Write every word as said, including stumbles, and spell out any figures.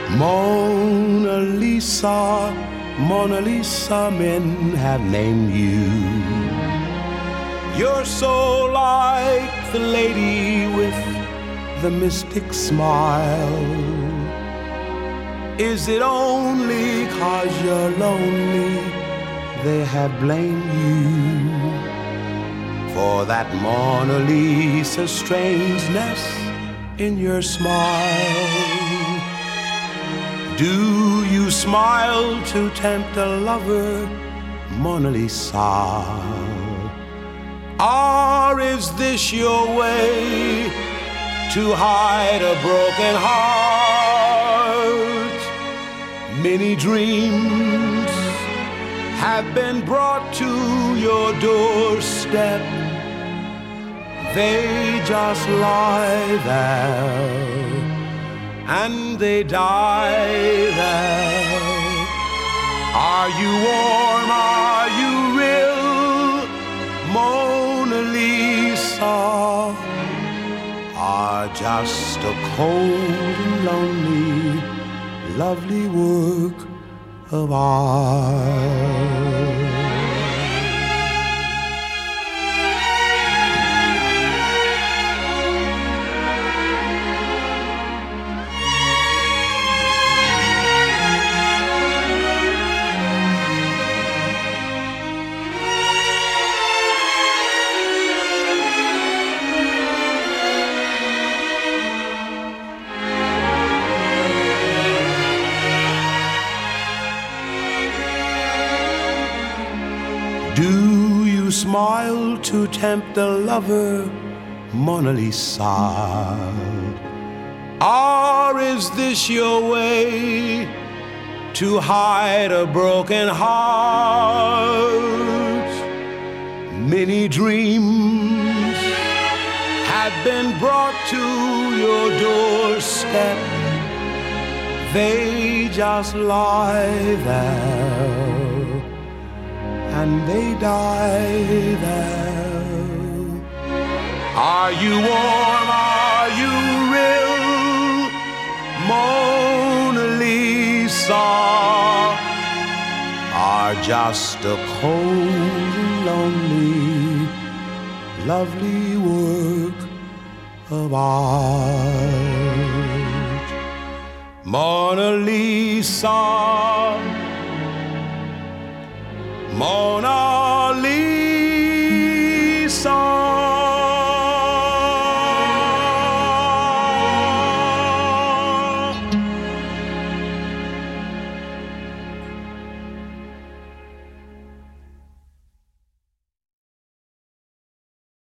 Mona Lisa, Mona Lisa, men have named you. You're so like the lady with the mystic smile. Is it only 'cause you're lonely they have blamed you for that Mona Lisa strangeness in your smile? Do you smile to tempt a lover, Mona Lisa? Or is this your way to hide a broken heart? Many dreams have been brought to your doorstep. They just lie there and they die there. Are you warm? Are you real, Mona Lisa? Or just a cold and lonely, lovely work of art? Do you smile to tempt a lover, Mona Lisa? Or is this your way to hide a broken heart? Many dreams have been brought to your doorstep. They just lie there and they die there. Are you warm? Are you real, Mona Lisa? Or just a cold and lonely, lovely work of art? Mona Lisa, Mona